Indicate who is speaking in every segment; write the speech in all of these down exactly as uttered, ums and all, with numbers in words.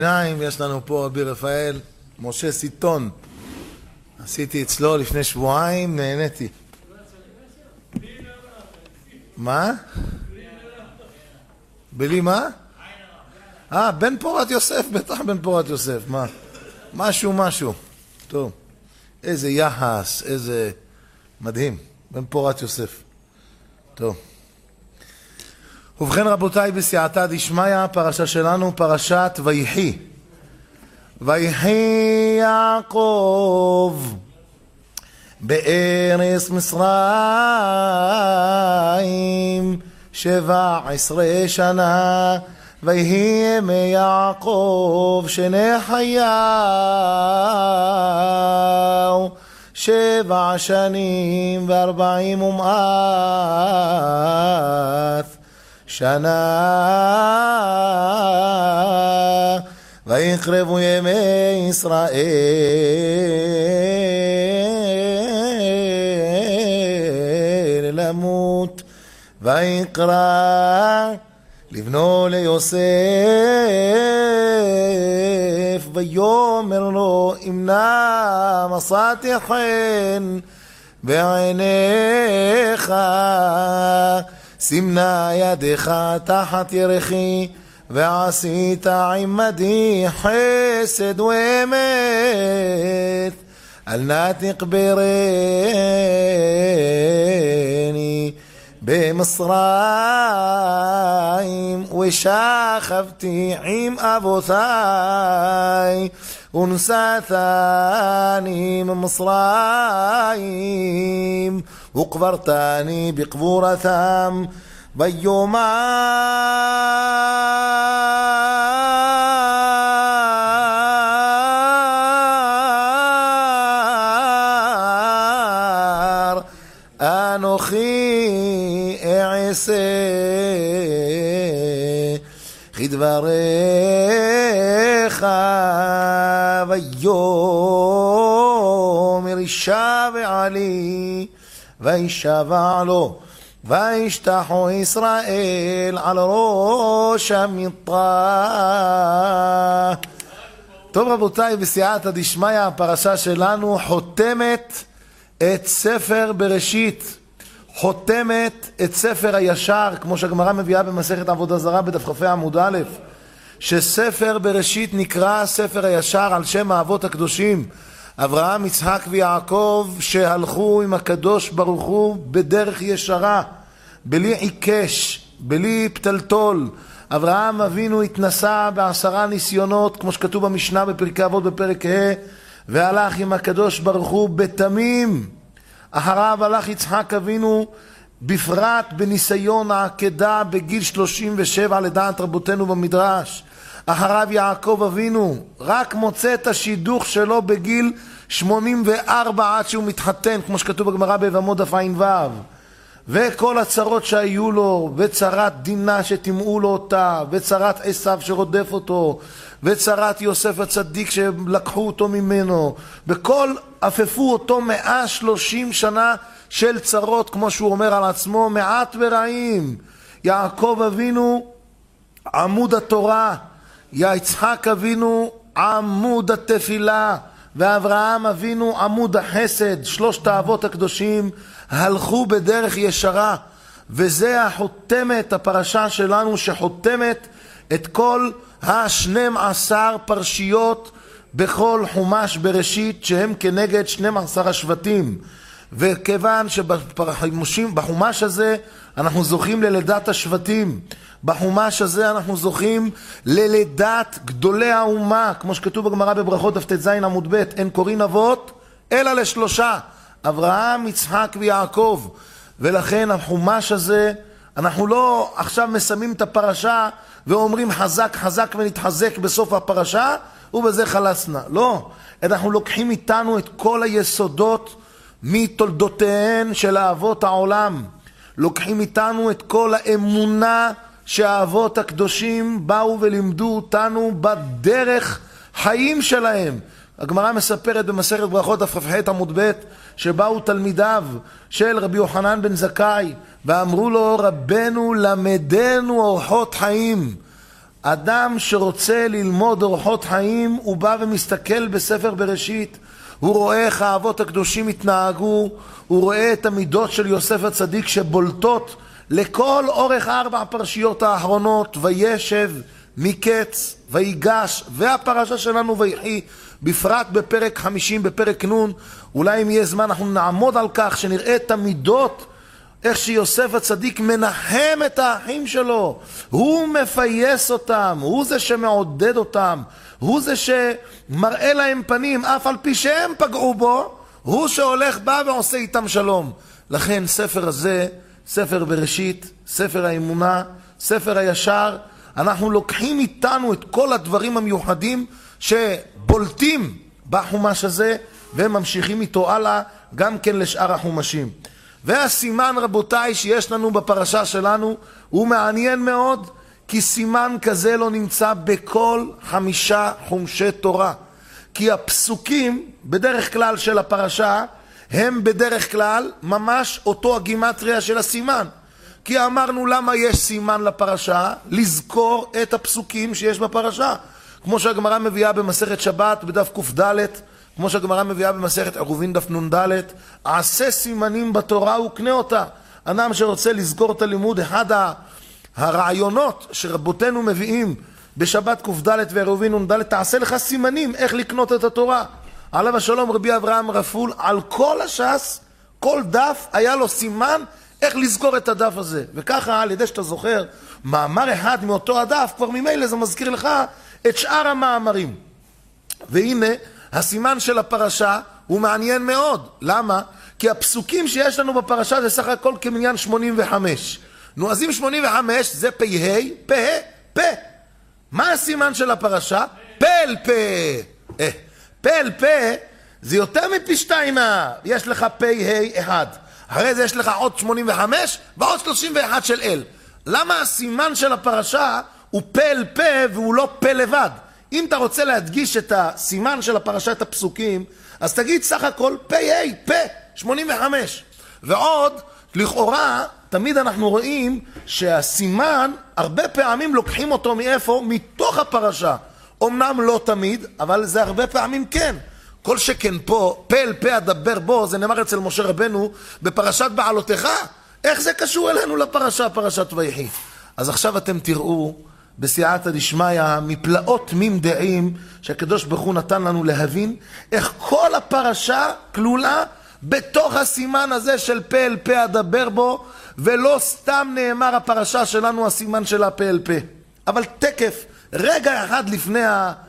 Speaker 1: יש לנו פה רבי רפאל משה סיטון, עשיתי אצלו לפני שבועיים, נהניתי. מה? בלי מה? אה, בן פורת יוסף, בטח בן פורת יוסף, מה? משהו משהו. טוב, איזה יחס, איזה מדהים, בן פורת יוסף. טוב. ובכן רבותיי, בסייעתא דשמיא, הפרשה שלנו פרשת ויחי. ויחי יעקב בארץ מצרים שבע עשרה שנה, ויהי ימי יעקב שני חייו שבע שנים וארבעים ומעט שנה, ויקרבו ימי ישראל למות, ויקרא לבנו ליוסף ויאמר לו, אם נא מצאתי חן בעיניך, שים נא ידך תחת ירכי, ועשית עמדי חסד ואמת, אל נא תקברני במצרים, ושכבתי עם אבותיי ונשאתני ממצרים, וקברתני בקבורתם. ויאמר אנוכי אעשה כדבריך, ויאמר ישבע לי, וישבע לו, וישתחו ישראל על ראש המיטה. טוב רבותיי, בסייעתא דשמיא, הפרשה שלנו חותמת את ספר בראשית, חותמת את ספר הישר, כמו שהגמרא מביאה במסכת עבודה זרה בדף כ"ה עמוד א', שספר בראשית נקרא ספר הישר על שם האבות הקדושים אברהם, יצחק ויעקב, שהלכו עם הקדוש ברוך הוא בדרך ישרה, בלי עיקש, בלי פתלתול. אברהם אבינו התנסה בעשרה ניסיונות, כמו שכתוב במשנה בפרקי אבות בפרק ה', והלך עם הקדוש ברוך הוא בתמים. אחריו הלך יצחק אבינו, בפרט בניסיון העקדה בגיל שלושים ושבע לדעת רבותינו במדרש. אחריו יעקב אבינו רק מוצא את השידוך שלו בגיל שמונים וארבע עד שהוא מתחתן, כמו שכתוב בגמרא ביבמות דף ע"ו. וכל הצרות שהיו לו, וצרת דינה שתמאו לו אותה, וצרת עשיו שרודף אותו, וצרת יוסף הצדיק שלקחו אותו ממנו, וכל אפפו אותו מאה ושלושים שנה של צרות, כמו שהוא אומר על עצמו, מעט ורעים. יעקב אבינו עמוד התורה, יצחק אבינו עמוד התפילה, ואברהם אבינו עמוד החסד. שלושת האבות הקדושים הלכו בדרך ישרה, וזה החותמת, הפרשה שלנו שחותמת את כל השנים עשר פרשיות בכל חומש בראשית, שהם כנגד שנים עשר השבטים. וכיוון שבחומש הזה אנחנו זוכים ללידת השבטים, בחומש הזה אנחנו זוכים ללידת גדולי האומה, כמו שכתוב בגמרא בברכות דף ט"ז עמוד ב', אין קוראים אבות אלא לשלושה, אברהם, יצחק ויעקב. ולכן החומש הזה, אנחנו לא עכשיו מסיימים את הפרשה ואומרים חזק חזק ונתחזק בסוף הפרשה ובזה חלסנה. לא, אנחנו לוקחים איתנו את כל היסודות מתולדותיהן של האבות העולם, לוקחים איתנו את כל האמונה שהאבות הקדושים באו ולימדו אותנו בדרך חיים שלהם. הגמרא מספרת במסכת ברכות דף כ"ח עמוד ב' שבאו תלמידיו של רבי יוחנן בן זכאי ואמרו לו, רבנו למדנו אורחות חיים. אדם שרוצה ללמוד אורחות חיים, הוא בא ומסתכל בספר בראשית, הוא רואה איך האבות הקדושים התנהגו, הוא רואה את המידות של יוסף הצדיק שבולטות לכל אורך ארבע הפרשיות האחרונות, וישב, מקץ, ויגש, והפרשה שלנו ויחי, בפרט בפרק חמישים, בפרק נון. אולי אם יהיה זמן אנחנו נעמוד על כך שנראה את המידות, איך שיוסף הצדיק מנחם את האחים שלו, הוא מפייס אותם, הוא זה שמעודד אותם, הוא זה שמראה להם פנים, אף על פי שהם פגעו בו, הוא שהולך בא ועושה איתם שלום. לכן ספר הזה, ספר בראשית, ספר האמונה, ספר הישר, אנחנו לוקחים איתנו את כל הדברים המיוחדים שבולטים בחומש הזה, והם ממשיכים איתו הלאה גם כן לשאר החומשים. והסימן, רבותיי, שיש לנו בפרשה שלנו הוא מעניין מאוד, כי סימן כזה לא נמצא בכל חמישה חומשי תורה. כי הפסוקים בדרך כלל של הפרשה הם בדרך כלל ממש אותו הגימטריה של הסימן. כי אמרנו למה יש סימן לפרשה? לזכור את הפסוקים שיש בפרשה. כמו שהגמרא מביאה במסכת שבת בדף ק"ד, כמו שהגמרא מביאה במסכת עירובין דף נ"ד, עשה סימנים בתורה וקנה אותה. אדם שרוצה לזכור את הלימוד, אחד הרעיונות שרבותינו מביאים בשבת ק"ד ועירובין נ"ד, תעשה לך סימנים איך לקנות את התורה. עליו השלום רבי אברהם רפול, על כל הש"ס, כל דף היה לו סימן איך לזכור את הדף הזה. וככה על ידי שאתה זוכר מאמר אחד מאותו הדף, כבר ממילא זה מזכיר לך את שאר המאמרים. והנה הסימן של הפרשה הוא מעניין מאוד. למה? כי הפסוקים שיש לנו בפרשה זה סך הכל כמניין שמונים וחמש. נו, אז אם שמונים וחמש זה פ"ה, פ"ה, פ"ה. מה הסימן של הפרשה? פ"ל פ"ה. אה, פ"ל פ"ה זה יותר מפי שתיים. יש לך פ"ה אחד. אחרי זה יש לך עוד שמונים וחמש ועוד שלושים ואחת של אל. למה הסימן של הפרשה הוא פ"ל פ"ה והוא לא פ"ה לבד? אם אתה רוצה להדגיש את הסימן של הפרשה, את הפסוקים, אז תגיד סך הכל פ"ה, פ"ה, שמונים וחמש. ועוד, לכאורה, תמיד אנחנו רואים שהסימן, הרבה פעמים לוקחים אותו מאיפה? מתוך הפרשה. אמנם לא תמיד, אבל זה הרבה פעמים כן. כל שכן פה, פ"ל פ"ה אדבר בו, זה נאמר אצל משה רבנו בפרשת בעלותיך. איך זה קשור אלינו לפרשה, פרשת ויחי? אז עכשיו אתם תראו בסייעתא דשמיא מפלאות ממדעים שהקדוש ברוך הוא נתן לנו להבין איך כל הפרשה כלולה בתוך הסימן הזה של פ"ל פ"ה אדבר בו, ולא סתם נאמר הפרשה שלנו הסימן של הפ"ל פ"ה. אבל תקף, רגע אחד לפני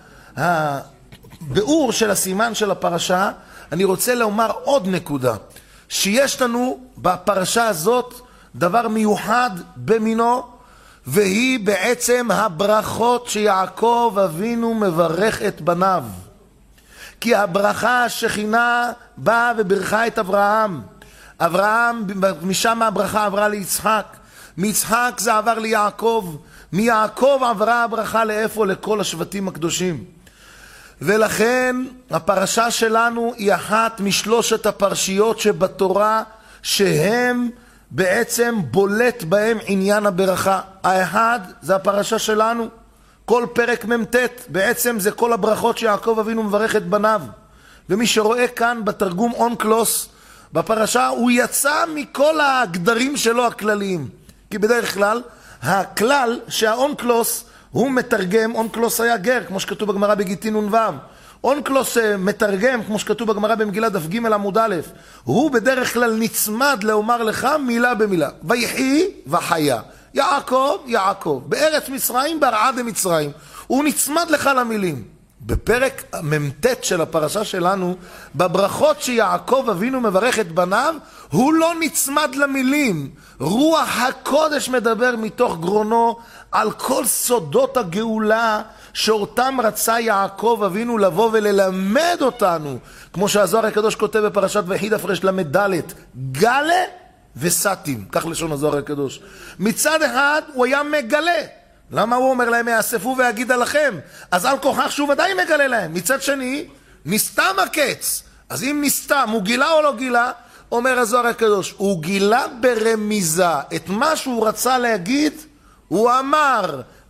Speaker 1: הביאור של הסימן של הפרשה, אני רוצה לומר עוד נקודה, שיש לנו בפרשה הזאת דבר מיוחד במינו, והיא בעצם הברכות שיעקב אבינו מברך את בניו. כי הברכה השכינה באה וברכה את אברהם. אברהם, משם הברכה עברה ליצחק. מיצחק זה עבר ליעקב. מיעקב עברה הברכה לאיפה? לכל השבטים הקדושים. ולכן הפרשה שלנו היא אחת משלושת הפרשיות שבתורה שהם בעצם בולט בהם עניין הברכה. האחד זה הפרשה שלנו, כל פרק ממ"ט, בעצם זה כל הברכות שיעקב אבינו מברך את בניו. ומי שרואה כאן בתרגום אונקלוס בפרשה, הוא יצא מכל הגדרים שלו הכלליים. כי בדרך כלל, הכלל שהאונקלוס הוא מתרגם, אונקלוס היה גר, כמו שכתוב בגמרא בגיטין נ"ו. אונקלוס מתרגם, כמו שכתוב בגמרא במגילת דף ג' עמוד א', הוא בדרך כלל נצמד לאומר לך מילה במילה. ויחי וחיה. יעקב, יעקב. בארץ מצרים, בהרעה דמצרים. הוא נצמד לך למילים. בפרק ממ"ט של הפרשה שלנו, בברכות שיעקב אבינו מברך את בניו, הוא לא נצמד למילים. רוח הקודש מדבר מתוך גרונו על כל סודות הגאולה שאותם רצה יעקב אבינו לבוא וללמד אותנו. כמו שהזוהר הקדוש כותב בפרשת ויחי דף רל"ד, גלה וסתים, כך לשון הזוהר הקדוש. מצד אחד הוא היה מגלה. למה הוא אומר להם יאספו ויגידה לכם? אז על כוחך שהוא ודאי מגלה להם. מצד שני, נסתם הקץ. אז אם נסתם, הוא גילה או לא גילה? אומר הזוהר הקדוש, הוא גילה ברמיזה את מה שהוא רצה להגיד, הוא אמר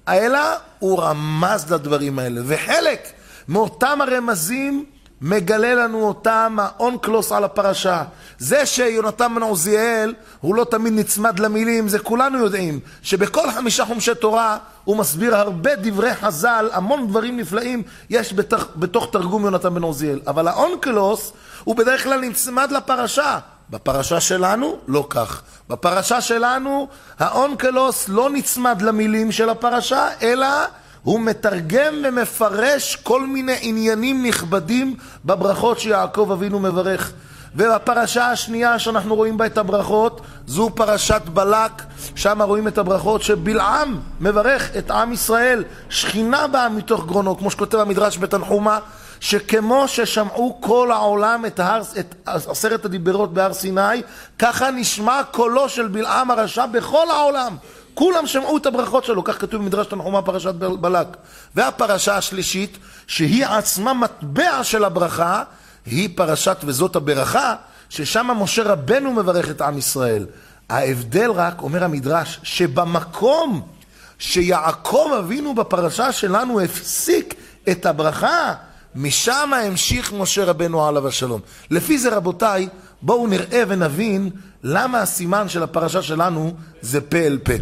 Speaker 1: אלא הוא רמז לדברים האלה. וחלק מאותם הרמזים מגלה לנו אותם האונקלוס על הפרשה. זה שיונתן בן עוזיאל הוא לא תמיד נצמד למילים, זה כולנו יודעים, שבכל חמישה חומשי תורה הוא מסביר הרבה דברי חז"ל, המון דברים נפלאים יש בתוך, בתוך תרגום יונתן בן עוזיאל. אבל האונקלוס הוא בדרך כלל נצמד לפרשה. בפרשה שלנו לא כך. בפרשה שלנו האונקלוס לא נצמד למילים של הפרשה, אלא הוא מתרגם ומפרש כל מיני עניינים נכבדים בברכות שיעקב אבינו מברך. ובפרשה השנייה שאנחנו רואים בה את הברכות, זו פרשת בלק, שם רואים את הברכות שבלעם מברך את עם ישראל, שכינה באה מתוך גרונו, כמו שכותב המדרש בתנחומה, שכמו ששמעו כל העולם את, הר, את עשרת הדיברות בהר סיני, ככה נשמע קולו של בלעם הרשע בכל העולם. כולם שמעו את הברכות שלו, כך כתוב במדרש תנחומה פרשת בלק. והפרשה השלישית, שהיא עצמה מטבע של הברכה, היא פרשת וזאת הברכה, ששם משה רבנו מברך את עם ישראל. ההבדל רק, אומר המדרש, שבמקום שיעקב אבינו בפרשה שלנו הפסיק את הברכה, משם המשיך משה רבנו עליו השלום. לפי זה רבותיי, בואו נראה ונבין למה הסימן של הפרשה שלנו זה פה אל פה.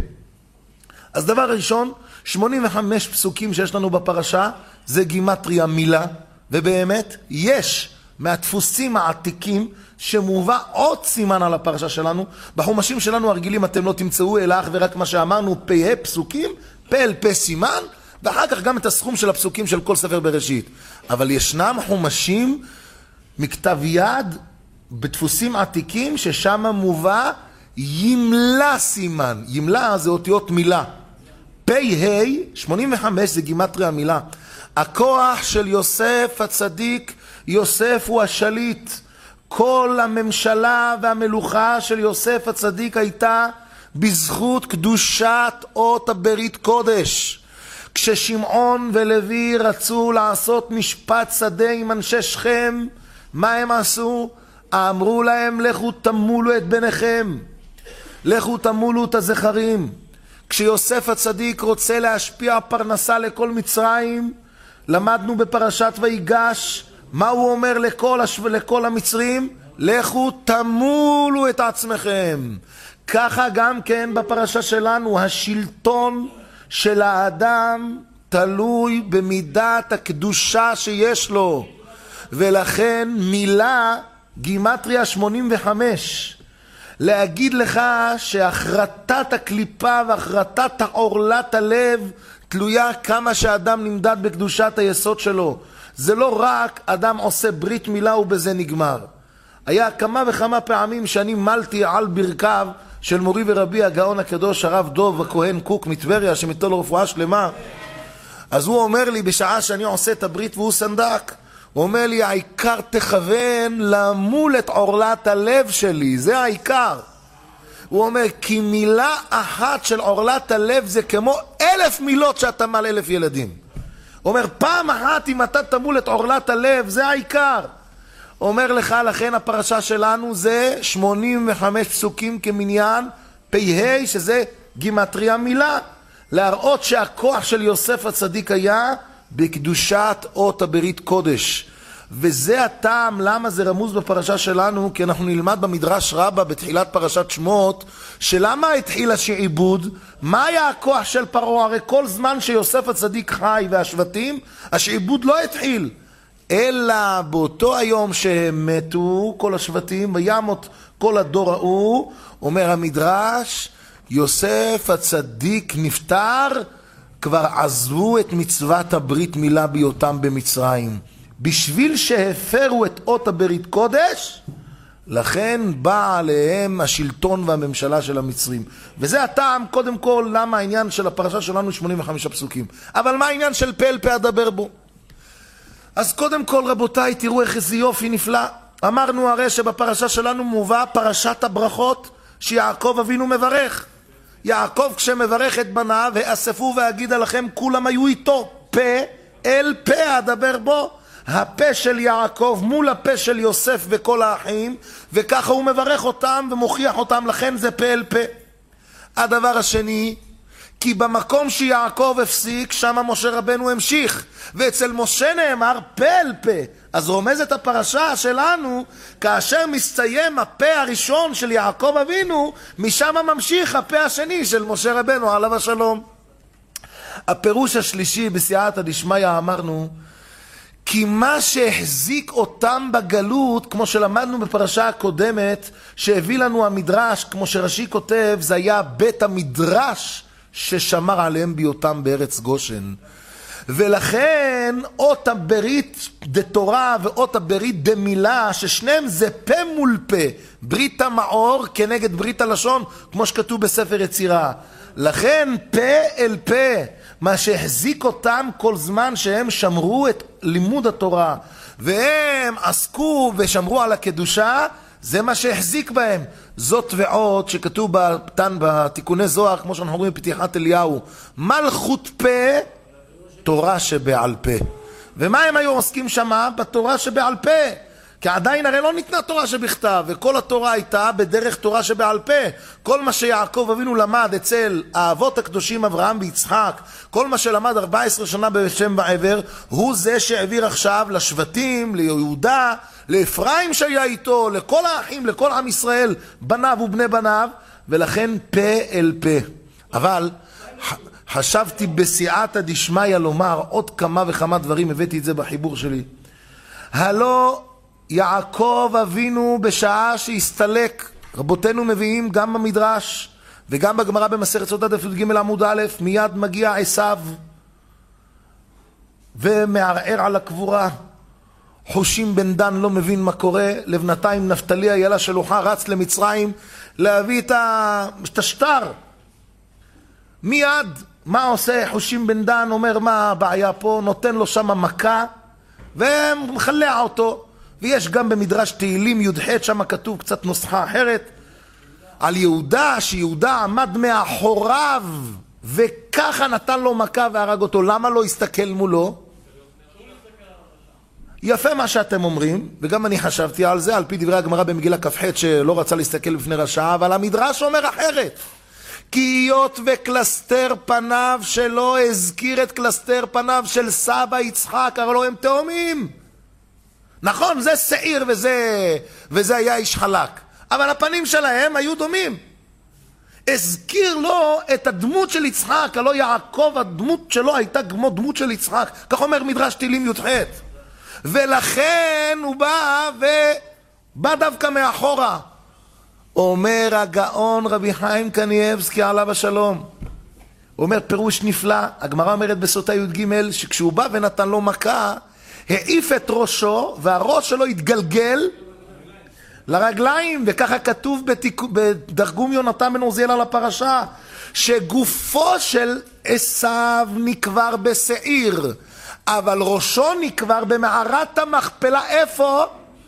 Speaker 1: אז דבר ראשון, שמונים וחמש פסוקים שיש לנו בפרשה זה גימטריה מילה, ובאמת יש מהדפוסים העתיקים שמובא עוד סימן על הפרשה שלנו. בחומשים שלנו הרגילים אתם לא תמצאו אלא אך ורק מה שאמרנו, פה פסוקים, פה אל פה סימן, ואחר כך גם את הסכום של הפסוקים של כל ספר בראשית. אבל ישנם חומשים מכתב יד בדפוסים עתיקים ששם מובא ימלה סימן. ימלה זה אותיות מילה. פה ה' שמונים וחמש זה גימטריה המילה. הכוח של יוסף הצדיק, יוסף הוא השליט. כל הממשלה והמלוכה של יוסף הצדיק הייתה בזכות קדושת אות הברית קודש. כששמעון ולוי רצו לעשות משפט שדה עם אנשי שכם, מה הם עשו? אמרו להם, לכו תמולו את בניכם, לכו תמולו את הזכרים. כשיוסף הצדיק רוצה להשפיע פרנסה לכל מצרים, למדנו בפרשת ויגש, מה הוא אומר לכל, השו... לכל המצרים? לכו תמולו את עצמכם. ככה גם כן בפרשה שלנו, השלטון של האדם תלוי במידת הקדושה שיש לו, ולכן מילה גימטריה שמונים וחמש. להגיד לך שהחרטת הקליפה והחרטת עורלת הלב תלויה כמה שאדם נמדד בקדושת היסוד שלו. זה לא רק אדם עושה ברית מילה ובזה נגמר. היה כמה וכמה פעמים שאני מלתי על ברכיו של מורי ורבי הגאון הקדוש הרב דוב הכהן קוק מטבריה, שמיתו לו רפואה שלמה. אז הוא אומר לי בשעה שאני עושה את הברית והוא סנדק, הוא אומר לי, העיקר תכוון למול את עורלת הלב שלי, זה העיקר. הוא אומר, כי מילה אחת של עורלת הלב זה כמו אלף מילות שאתה מל אלף ילדים. הוא אומר, פעם אחת אם אתה תמול את עורלת הלב, זה העיקר. הוא אומר לך, לכן הפרשה שלנו זה שמונים וחמש פסוקים כמניין, פה שזה גימטריה מילה. להראות שהכוח של יוסף הצדיק היה בקדושת אות הברית קודש. וזה הטעם למה זה רמוז בפרשה שלנו, כי אנחנו נלמד במדרש רבה בתחילת פרשת שמות, שלמה התחיל השעבוד, מה היה הכוח של פרעה? הרי כל זמן שיוסף הצדיק חי והשבטים, השעבוד לא התחיל. אלא באותו היום שהם מתו כל השבטים וימות כל הדור ההוא, אומר המדרש, יוסף הצדיק נפטר, כבר עזבו את מצוות הברית מילה בהיותם במצרים. בשביל שהפרו את אות הברית קודש, לכן בא עליהם השלטון והממשלה של המצרים. וזה הטעם קודם כל למה העניין של הפרשה שלנו שמונים וחמישה פסוקים. אבל מה העניין של פה אל פה אדבר בו? אז קודם כל רבותיי, תראו איך איזה יופי נפלא. אמרנו הרי שבפרשה שלנו מובא פרשת הברכות שיעקב אבינו מברך. יעקב כשמברך את בניו, ואספו ואגידה לכם, כולם היו איתו. פה אל פה אדבר בו. הפה של יעקב מול הפה של יוסף וכל האחים, וככה הוא מברך אותם ומוכיח אותם, לכן זה פה אל פה. הדבר השני, כי במקום שיעקב הפסיק, שם משה רבנו המשיך. ואצל משה נאמר פה אל פה. אז רומזת הפרשה שלנו, כאשר מסתיים הפה הראשון של יעקב אבינו, משם ממשיך הפה השני של משה רבנו, עליו השלום. הפירוש השלישי בסייעתא דשמיא אמרנו, כי מה שהחזיק אותם בגלות, כמו שלמדנו בפרשה הקודמת, שהביא לנו המדרש, כמו שרש"י כותב, זה היה בית המדרש ששמר עליהם בהיותם בארץ גושן. ולכן אות הברית דתורה ואות הברית דמילה, ששניהם זה פה מול פה, ברית המאור כנגד ברית הלשון, כמו שכתוב בספר יצירה. לכן פה אל פה, מה שהחזיק אותם כל זמן שהם שמרו את לימוד התורה, והם עסקו ושמרו על הקדושה, זה מה שהחזיק בהם. זאת ועוד שכתוב בתן בתיקוני זוהר, כמו שאנחנו רואים בפתיחת אליהו, מלכות פה, תורה שבעל פה. ומה הם היו עוסקים שמה? בתורה שבעל פה. כי עדיין הרי לא ניתנה תורה שבכתב, וכל התורה הייתה בדרך תורה שבעל פה. כל מה שיעקב אבינו למד אצל האבות הקדושים אברהם ויצחק, כל מה שלמד ארבע עשרה שנה בשם ועבר, הוא זה שהעביר עכשיו לשבטים, ליהודה, לאפרים שהיה איתו, לכל האחים, לכל עם ישראל, בניו ובני בניו, ולכן פה אל פה. אבל חשבתי בסייעתא דשמיא לומר עוד כמה וכמה דברים, הבאתי את זה בחיבור שלי. הלא יעקב אבינו בשעה שהסתלק, רבותינו מביאים גם במדרש וגם בגמרא במסכת סוטה דף י"ג עמוד א', מיד מגיע עשיו ומערער על הקבורה. חושים בן דן לא מבין מה קורה, לבנתיים נפתלי איילה שלוחה רץ למצרים להביא את השטר. מיד מה עושה חושים בן דן? אומר מה הבעיה פה, נותן לו שם מכה ומחלע אותו. ויש גם במדרש תהילים י"ח, שם כתוב קצת נוסחה אחרת על יהודה, שיהודה עמד מאחוריו וככה נתן לו מכה והרג אותו. למה לא הסתכל מולו? יפה מה שאתם אומרים, וגם אני חשבתי על זה על פי דברי הגמרא במגילה כ"ח, שלא רצה להסתכל בפני רשע, אבל המדרש אומר אחרת. כי היות וקלסתר פניו שלו הזכיר את קלסתר פניו של סבא יצחק, הרי לא הם תאומים. נכון, זה שעיר וזה, וזה היה איש חלק, אבל הפנים שלהם היו דומים. הזכיר לו את הדמות של יצחק, הלא יעקב הדמות שלו הייתה כמו דמות של יצחק, כך אומר מדרש תהילים י"ח. ולכן הוא בא ובא דווקא מאחורה. אומר הגאון רבי חיים קניאבסקי עליו השלום, הוא אומר פירוש נפלא, הגמרא אומרת בסוטה י"ג, שכשהוא בא ונתן לו מכה, העיף את ראשו, והראש שלו התגלגל לרגליים, וככה כתוב בתיק... בדרגום יונתן בן עוזיאל על הפרשה, שגופו של עשיו נקבר בשעיר, אבל ראשו נקבר במערת המכפלה. איפה?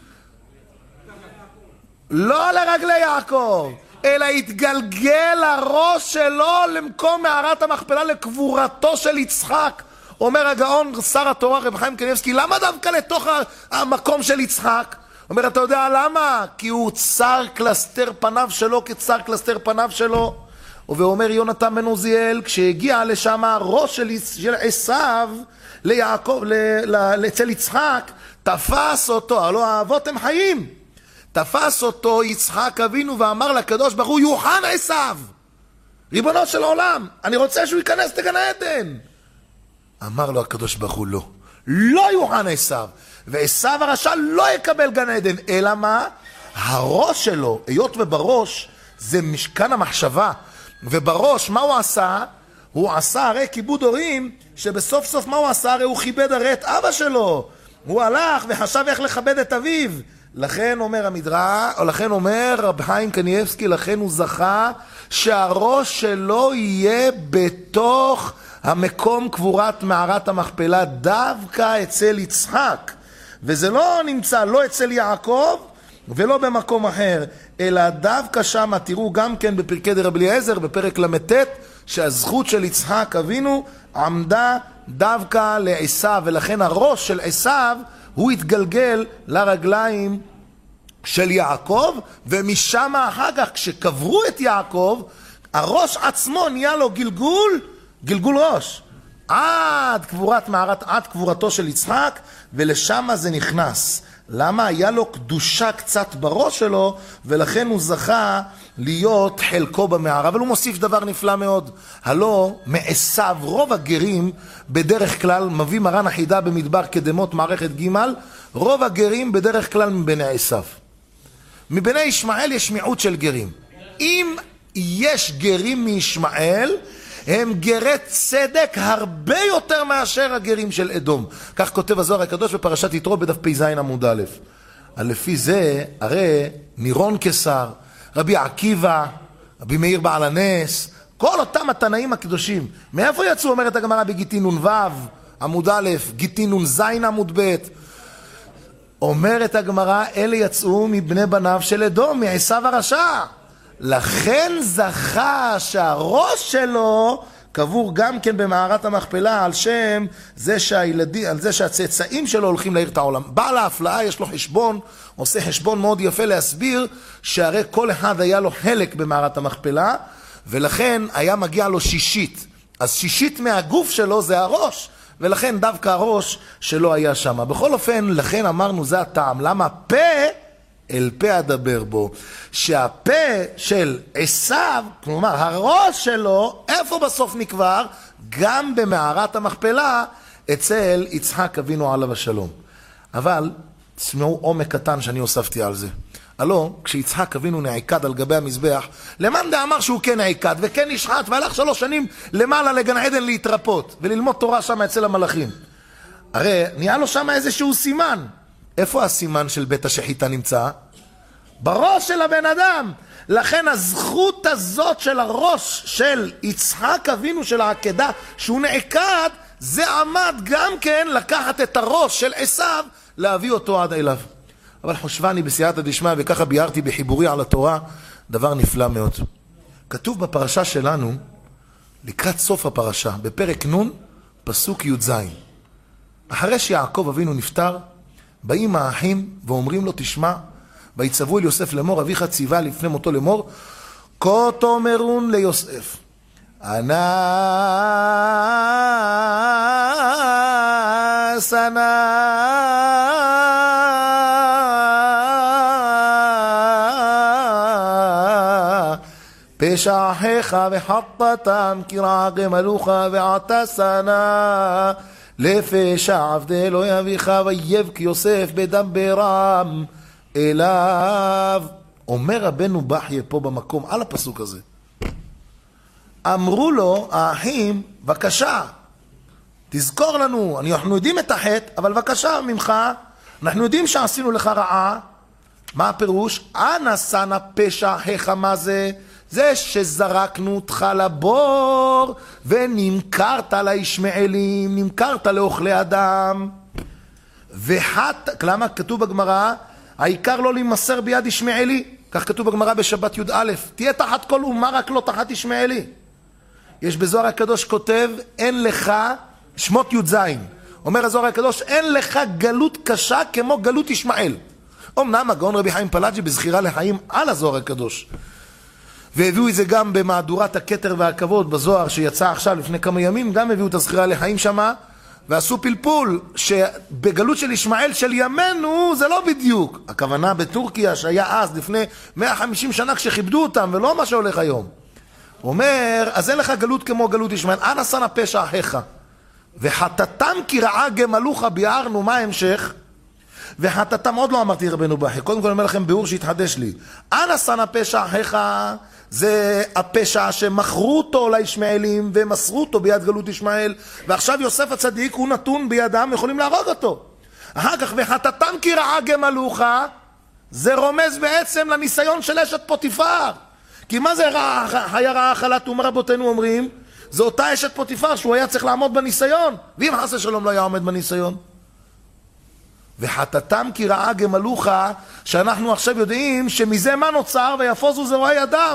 Speaker 1: לא לרגלי יעקב, אלא התגלגל הראש שלו למקום מערת המכפלה, לקבורתו של יצחק. אומר הגאון שר התורה רב חיים קניאבסקי, למה דווקא לתוך המקום של יצחק? אומר, אתה יודע למה? כי הוא צר קלסתר פניו שלו כצר קלסתר פניו שלו. ואומר יונתן בן עוזיאל, כשהגיע לשם הראש של עשיו ליעקב, אצל יצחק, תפס אותו, הלוא האבות הם חיים, תפס אותו יצחק אבינו ואמר לקדוש ברוך הוא, יוחנן עשיו, ריבונו של עולם, אני רוצה שהוא ייכנס לגן עדן. אמר לו הקדוש ברוך הוא, לא, לא יוחנן עשיו, ועשיו הרשע לא יקבל גן עדן, אלא מה? הראש שלו, היות ובראש זה משכן המחשבה, ובראש מה הוא עשה? הוא עשה הרי כיבוד הורים, שבסוף סוף מה הוא עשה? הרי הוא כיבד הרי את אבא שלו, הוא הלך וחשב איך לכבד את אביו. לכן אומר המדרש, או לכן אומר רב חיים קניאבסקי, לכן הוא זכה שהראש שלו יהיה בתוך המקום קבורת מערת המכפלה, דווקא אצל יצחק, וזה לא נמצא לא אצל יעקב ולא במקום אחר, אלא דווקא שם. תראו גם כן בפרקי דרבי אליעזר בפרק למ"ט, שהזכות של יצחק אבינו עמדה דווקא לעשיו, ולכן הראש של עשיו הוא התגלגל לרגליים של יעקב, ומשם אחר כך כשקברו את יעקב, הראש עצמו נהיה לו גלגול, גלגול ראש. עד קבורת מערת, עד קבורתו של יצחק, ולשם זה נכנס. למה? היה לו קדושה קצת בראש שלו, ולכן הוא זכה להיות חלקו במערה. אבל הוא מוסיף דבר נפלא מאוד. הלא מעשיו, רוב הגרים בדרך כלל, מביא מרן החידה במדבר קדמות מערכת ג', רוב הגרים בדרך כלל מבני עשיו. מבני ישמעאל יש מיעוט של גרים. אם יש גרים מישמעאל, הם גרי צדק הרבה יותר מאשר הגרים של אדום. כך כותב הזוהר הקדוש בפרשת יתרו בדף פ"ז עמוד א'. לפי זה, הרי נירון קיסר, רבי עקיבא, רבי מאיר בעל הנס, כל אותם התנאים הקדושים. מאיפה יצאו? אומרת הגמרא בגיטין נ"ו עמוד א', גיטין נ"ז עמוד ב'. אומרת הגמרא, אלה יצאו מבני בניו של אדום, מעשיו הרשע. לכן זכה שהראש שלו קבור גם כן במערת המכפלה על שם זה שהילדים, על זה שהצאצאים שלו הולכים להאיר את העולם. בעל ההפלאה יש לו חשבון, עושה חשבון מאוד יפה להסביר שהרי כל אחד היה לו חלק במערת המכפלה, ולכן היה מגיע לו שישית. אז שישית מהגוף שלו זה הראש, ולכן דווקא הראש שלו היה שם. בכל אופן, לכן אמרנו זה הטעם. למה? פה אל פה אדבר בו. שהפה של עשיו, כלומר הראש שלו, איפה בסוף נקבר? גם במערת המכפלה אצל יצחק אבינו עליו השלום. אבל תשמעו עומק קטן שאני הוספתי על זה. הלא, כשיצחק אבינו נעקד על גבי המזבח, למאן דאמר שהוא כן נעקד וכן נשחט והלך שלוש שנים למעלה לגן עדן להתרפות וללמוד תורה שם אצל המלאכים. הרי נהיה לו שם איזשהו סימן. איפה הסימן של בית השחיטה נמצא? בראש של הבן אדם. לכן הזכות הזאת של הראש של יצחק אבינו של העקדה שהוא נעקד, זה עמד גם כן לקחת את הראש של עשיו להביא אותו עד אליו. אבל חושבני בסייעתא דשמיא, וככה ביארתי בחיבורי על התורה, דבר נפלא מאוד. כתוב בפרשה שלנו, לקראת סוף הפרשה, בפרק נ' פסוק י"ז. אחרי שיעקב אבינו נפטר, באים האחים ואומרים לו, תשמע, ויצוו אל יוסף לאמור, אביך ציווה לפני מותו לאמור, כה תאמרון ליוסף, אנס אנא פשע אחיך וחטאתם קרע גמלוך ועתסנה לפשע עבדי אלוהי אביך ויבכי יוסף בדם ברם אליו. אומר רבנו בחייא פה במקום על הפסוק הזה, אמרו לו האחים, בבקשה תזכור לנו, אנחנו יודעים את החטא, אבל בבקשה ממך, אנחנו יודעים שעשינו לך רעה. מה הפירוש? אנס אנא פשע אחיך, מה זה? זה שזרקנו אותך לבור ונמכרת לישמעאלים, נמכרת לאוכלי אדם. וחת, למה כתוב בגמרא, העיקר לא להימסר ביד ישמעאלי, כך כתוב בגמרא בשבת י"א, תהיה תחת כל אומה רק לא תחת ישמעאלי. יש בזוהר הקדוש כותב, אין לך, שמות י"ז, אומר הזוהר הקדוש, אין לך גלות קשה כמו גלות ישמעאל. אמנם הגאון רבי חיים פלאג'י בזכירה לחיים על הזוהר הקדוש, והביאו את זה גם במהדורת הכתר והכבוד בזוהר שיצא עכשיו לפני כמה ימים, גם הביאו את הזכירה לחיים שמה, ועשו פלפול שבגלות של ישמעאל של ימינו זה לא בדיוק. הכוונה בטורקיה שהיה אז לפני מאה וחמישים שנה כשכיבדו אותם, ולא מה שהולך היום. הוא אומר, אז אין לך גלות כמו גלות ישמעאל, אנס אנא פשע אחיך וחטאתם קרעה גמלוך, ביארנו. מה ההמשך? וחטאתם עוד לא אמרתי רבנו בחייא, קודם כל אני אומר לכם ביאור שהתחדש לי. אנס אנא פשע אחיך זה הפשע שמכרו אותו לישמעאלים ומסרו אותו ביד גלות ישמעאל, ועכשיו יוסף הצדיק הוא נתון בידם, יכולים להרוג אותו. אחר כך וחטאתם קרעה גמלוך, זה רומז בעצם לניסיון של אשת פוטיפר. כי מה זה רע, היה רעה חלת אומה? רבותינו אומרים, זה אותה אשת פוטיפר שהוא היה צריך לעמוד בניסיון, ואם חס ושלום לא היה עומד בניסיון. וחטאתם קרעה גמלוך, שאנחנו עכשיו יודעים שמזה מה נוצר ויפוזו זרועי ידיו.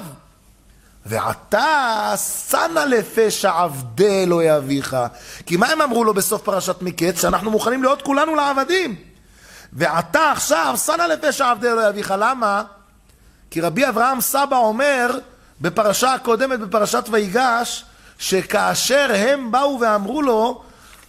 Speaker 1: ועתה סנה לפשע עבדי אלוהי אביך. כי מה הם אמרו לו בסוף פרשת מקץ? שאנחנו מוכנים להיות כולנו לעבדים. ועתה עכשיו סנה לפשע עבדי אלוהי אביך. למה? כי רבי אברהם סבא אומר, בפרשה הקודמת, בפרשת ויגש, שכאשר הם באו ואמרו לו,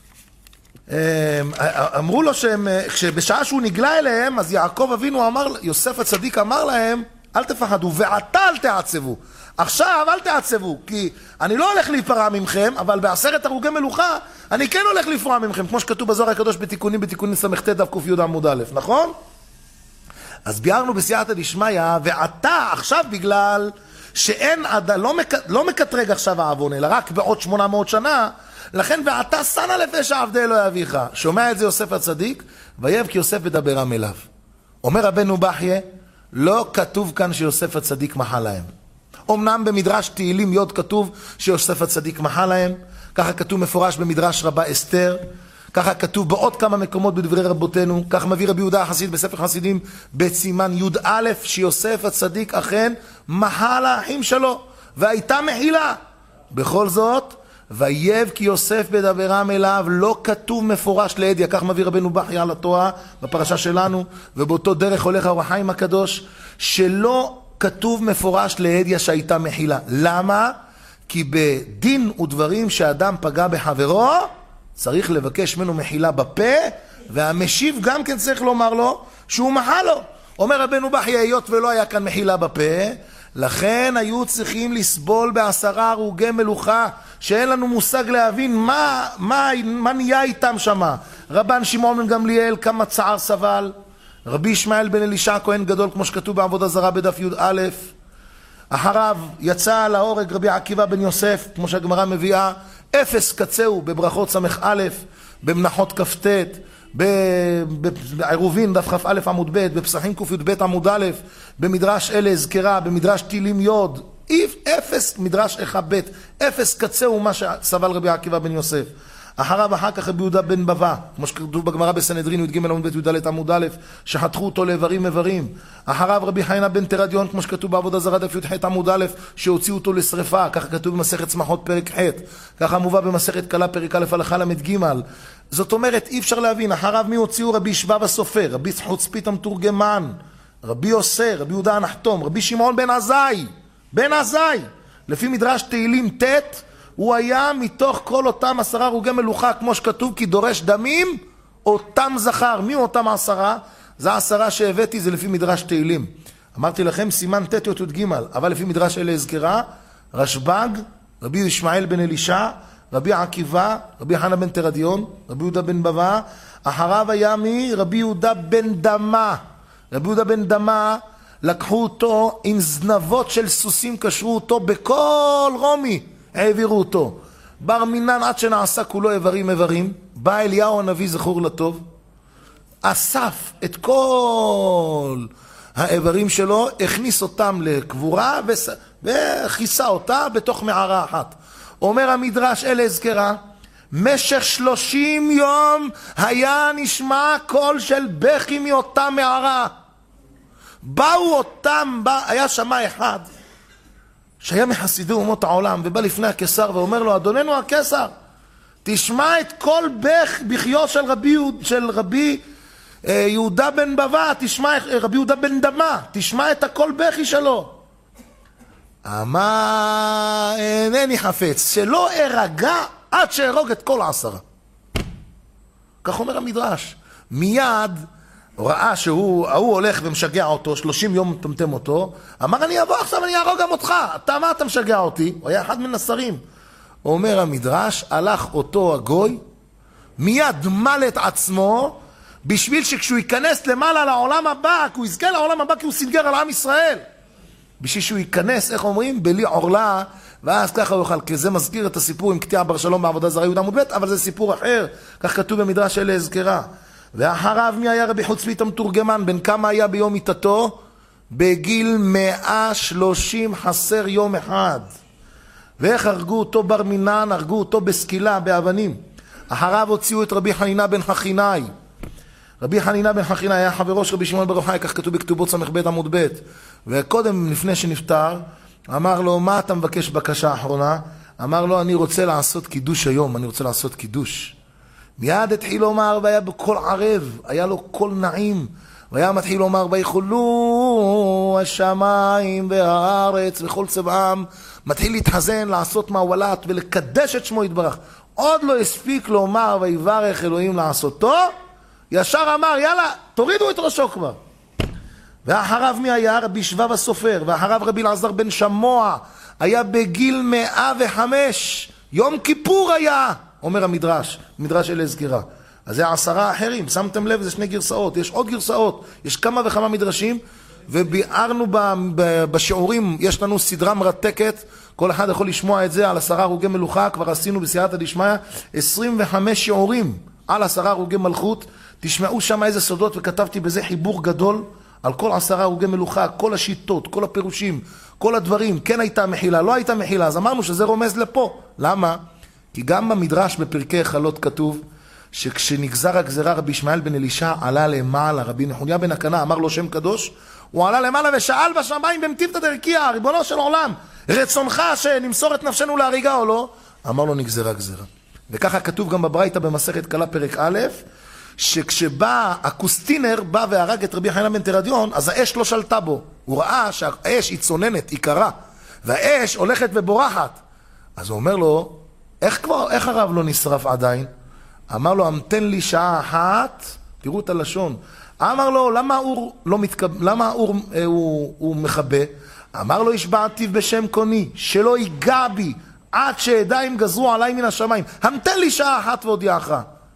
Speaker 1: אמרו לו שבשעה שהוא נגלה אליהם, אז יעקב אבינו אמר, יוסף הצדיק אמר להם, אל תפחדו, ועתה אל תעצבו. עכשיו אל תעצבו, כי אני לא הולך להיפרע ממכם, אבל בעשרת הרוגי מלוכה, אני כן הולך להיפרע ממכם, כמו שכתוב בזוהר הקדוש בתיקונים, בתיקונים סמכת דף ק"י עמוד א', נכון? אז ביארנו בסייעתא דשמיא, ועתה עכשיו בגלל שאין, לא, מק, לא מקטרג עכשיו העוון, אלא רק בעוד שמונה מאות שנה, לכן ועתה שנה לפשע עבדי אלוהי אביך. שומע את זה יוסף הצדיק, ויבך כי יוסף בדברם אליו. אומר רבנו בחיה, לא כתוב כאן שיוסף הצדיק מחל להם. אמנם במדרש תהילים יוד כתוב שיוסף הצדיק מחל להם, ככה כתוב מפורש במדרש רבה אסתר, ככה כתוב בעוד כמה מקומות בדברי רבותינו, כך מביא רבי יהודה החסיד בספר חסידים בסימן י"א, שיוסף הצדיק אכן מחל לאחים שלו, והייתה מחילה. בכל זאת, ויבך כי יוסף בדברם אליו, לא כתוב מפורש להדיא, כך מביא רבנו בחיה על התורה בפרשה שלנו, ובאותו דרך הולך האור החיים הקדוש, שלא כתוב מפורש להדיא שהייתה מחילה. למה? כי בדין ודברים שאדם פגע בחברו, צריך לבקש ממנו מחילה בפה, והמשיב גם כן צריך לומר לו שהוא מחל לו. אומר רבנו בחיה, היות ולא היה כאן מחילה בפה, לכן היו צריכים לסבול בעשרה הרוגי מלוכה, שאין לנו מושג להבין מה, מה, מה נהיה איתם שמה. רבן שמעון בן גמליאל כמה צער סבל, רבי ישמעאל בן אלישע כהן גדול, כמו שכתוב בעבודה זרה בדף י"א, אחריו יצא להורג רבי עקיבא בן יוסף, כמו שהגמרא מביאה, אפס קצהו בברכות סמך א', במנחות כ"ט, בעירובין דף כ"א עמוד ב', בפסחים ק"ב עמוד א', במדרש אלה הזכרה, במדרש תהילים יוד, אפס מדרש אחד ב', אפס קצהו מה שסבל רבי עקיבא בן יוסף. אחריו אחר כך רבי יהודה בן בבא, כמו שכתוב בגמרא בסנהדרין י"ג עמוד ב' י"ד עמוד א', שחתכו אותו לאיברים איברים. אחריו רבי חיינה בן תרדיון, כמו שכתוב בעבודה זרה דף י"ח עמוד א', שהוציאו אותו לשריפה, ככה כתוב במסכת צמחות פרק ח', ככה מובא במסכת קלה פרק א' הלכה למד ג'. זאת אומרת, אי אפשר להבין. אחריו מי הוציאו? רבי שבב הסופר, רבי חוצפית המתורגמן, רבי יוסי, רבי יהודה הנחתום, רבי שמעון בן עזאי, בן עזאי. לפי מדרש תהילים ט', הוא היה מתוך כל אותם עשרה הרוגי מלוכה, כמו שכתוב, כי דורש דמים, אותם זכר. מי אותם עשרה? זה העשרה שהבאתי, זה לפי מדרש תהילים. אמרתי לכם, סימן ט' י' י' ג', אבל לפי מדרש אלה הזכרה, רשב"ג, רבי ישמעאל בן אלישע, רבי עקיבא, רבי חנה בן תרדיון, רבי יהודה בן בבא, אחריו היה מי? רבי יהודה בן דמה. רבי יהודה בן דמה, לקחו אותו עם זנבות של סוסים, קשרו אותו בכל רומי, העבירו אותו. בר מינן עד שנעשה כולו איברים איברים, בא אליהו הנביא זכור לטוב, אסף את כל האיברים שלו, הכניס אותם לקבורה וכיסה אותה בתוך מערה אחת. אומר המדרש אלה הזכרה, משך שלושים יום היה נשמע קול של בכי מאותה מערה. באו אותם, בא, היה שמה אחד שהיה מחסידי אומות העולם, ובא לפני הקיסר ואומר לו, אדוננו הקיסר, תשמע את כל בך בכיו של רבי, של רבי אה, יהודה בן בבא, תשמע רבי יהודה בן דמה, תשמע את הכל בכי שלו. אמר, אינני חפץ, שלא ארגע עד שארוג את כל העשרה. כך אומר המדרש. מיד הוא ראה שהוא הוא הולך ומשגע אותו, שלושים יום מטמטם אותו, אמר, אני אבוא עכשיו, אני ארוג גם אותך. אתה מה אתה משגע אותי? הוא היה אחד מן השרים. אומר המדרש, הלך אותו הגוי, מיד מל את עצמו, בשביל שכשהוא ייכנס למעלה לעולם הבא, כי הוא יזכה לעולם הבא, כי הוא סנגר על עם ישראל. בשביל שהוא ייכנס, איך אומרים? בלי עורלה, ואז ככה הוא יוכל, כי זה מזכיר את הסיפור עם קטיעה בר שלום בעבודה זרה יהודה עמוד ב', אבל זה סיפור אחר, כך כתוב במדרש אלה הזכרה. ואחריו מי היה? רבי חוצפית המתורגמן, בן כמה היה ביום מיתתו? בגיל מאה ושלושים חסר יום אחד. ואיך הרגו אותו? בר מינן, הרגו אותו בסקילה, באבנים. אחריו הוציאו את רבי חנינה בן חכינאי. רבי חנינה בן חכינאי היה חברו של רבי שמעון בר יוחאי, כך כתוב בכתובות סמך ב' עמוד ב'. וקודם, לפני שנפטר, אמר לו, מה אתה מבקש בקשה האחרונה? אמר לו, אני רוצה לעשות קידוש היום, אני רוצה לעשות קידוש. מיד התחיל לומר, והיה בכל ערב, היה לו קול נעים, והיה מתחיל לומר, ויחולו השמיים והארץ וכל צבעם, מתחיל להתחזן, לעשות מעולת ולקדש את שמו יתברך. עוד לא הספיק לומר ויברך אלוהים לעשותו, ישר אמר, יאללה, תורידו את ראשו כבר. ואחריו מי היה? רבי שבב הסופר, ואחריו רבי אלעזר בן שמוע, היה בגיל מאה וחמש, יום כיפור היה, אומר המדרש, מדרש אלה סגירה. אז זה עשרה אחרים, שמתם לב, זה שני גרסאות, יש עוד גרסאות, יש כמה וכמה מדרשים, וביארנו בשיעורים, יש לנו סדרה מרתקת, כל אחד יכול לשמוע את זה על עשרה הרוגי מלוכה, כבר עשינו בסייעתא דשמיא, עשרים וחמש שיעורים על עשרה הרוגי מלכות, תשמעו שם איזה סודות, וכתבתי בזה חיבור גדול, על כל עשרה הרוגי מלוכה, כל השיטות, כל הפירושים, כל הדברים, כן הייתה מחילה, לא הייתה מחילה, אז אמרנו שזה רומז לפה. למה? כי גם במדרש בפרקי חלות כתוב, שכשנגזר הגזרה רבי ישמעאל בן אלישע עלה למעלה, רבי נחוניה בן הקנה אמר לו שם קדוש, הוא עלה למעלה ושאל בשמיים במטיבתא דרכיה, ריבונו של עולם, רצונך שנמסור את נפשנו להריגה או לא? אמר לו נגזרה גזרה. וככה כתוב גם בברייתא במסכת קלה פרק א', שכשבא הקוסטינר בא והרג את רבי חנינא בן תרדיון, אז האש לא שלטה בו. הוא ראה שהאש היא צוננת, היא קרה, והאש הולכת ובורחת. אז הוא אומר לו, איך כבר, איך הרב לא נשרף עדיין? אמר לו, המתן לי שעה אחת, תראו את הלשון. אמר לו, למה האור לא מתקב... למה האור אה, הוא, הוא מחבא? אמר לו, השבעתיו בשם קוני, שלא ייגע בי, עד שידיים גזרו עליי מן השמיים. המתן לי שעה אחת והודיעך.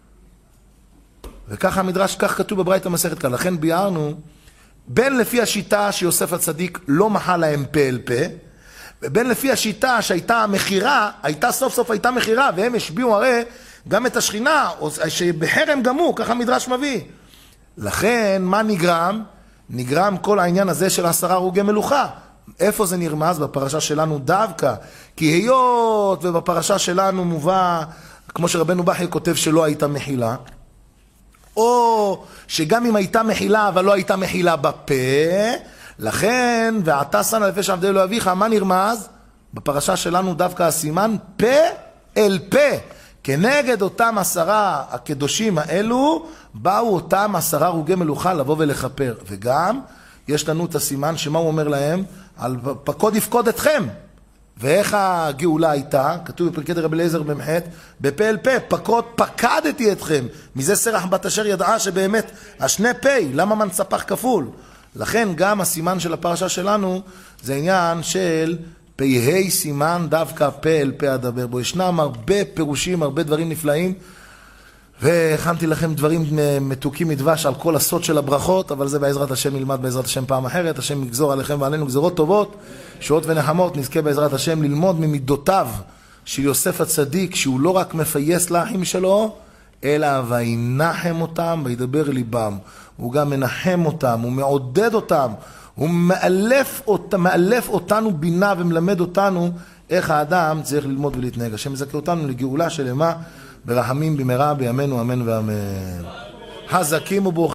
Speaker 1: וככה המדרש, כך כתוב בברייתא מסכת קלה. לכן ביארנו, בין לפי השיטה שיוסף הצדיק לא מחל להם פה אל פה, ובין לפי השיטה שהייתה המחירה, הייתה סוף סוף הייתה מחירה, והם השביעו הרי גם את השכינה, שבחרם גם הוא, ככה המדרש מביא. לכן, מה נגרם? נגרם כל העניין הזה של עשרה הרוגי מלוכה. איפה זה נרמז? בפרשה שלנו דווקא. כי היות ובפרשה שלנו מובא, כמו שרבנו בכי כותב שלא הייתה מחילה, או שגם אם הייתה מחילה, אבל לא הייתה מחילה בפה, לכן, ועתה שא נא לפשע עבדי אלוהי אביך, מה נרמז? בפרשה שלנו דווקא הסימן פה אל פה. כנגד אותם עשרה הקדושים האלו, באו אותם עשרה הרוגי מלוכה לבוא ולכפר. וגם יש לנו את הסימן שמה הוא אומר להם? על פקוד יפקוד אתכם. ואיך הגאולה הייתה? כתוב בפרקי רבי אליעזר במחת, בפה אל פה, פקוד פקדתי אתכם. מזה סרח בת אשר ידעה שבאמת השני פה, למה מנצפח כפול? לכן גם הסימן של הפרשה שלנו זה עניין של פ"ה סימן דווקא פה אל פה אדבר בו. ישנם הרבה פירושים, הרבה דברים נפלאים, והכנתי לכם דברים מתוקים מדבש על כל הסוד של הברכות, אבל זה בעזרת השם נלמד בעזרת השם פעם אחרת. השם יגזור עליכם ועלינו גזרות טובות, שועות ונחמות. נזכה בעזרת השם ללמוד ממידותיו של יוסף הצדיק, שהוא לא רק מפייס לאחים שלו, אלא וינחם אותם וידבר ליבם. הוא גם מנחם אותם, הוא מעודד אותם, הוא מאלף, אות, מאלף אותנו בינה ומלמד אותנו איך האדם צריך ללמוד ולהתנהג. השם יזכה אותנו לגאולה שלמה ברחמים במהרה בימינו אמן ואמן. חזקים וברוכים.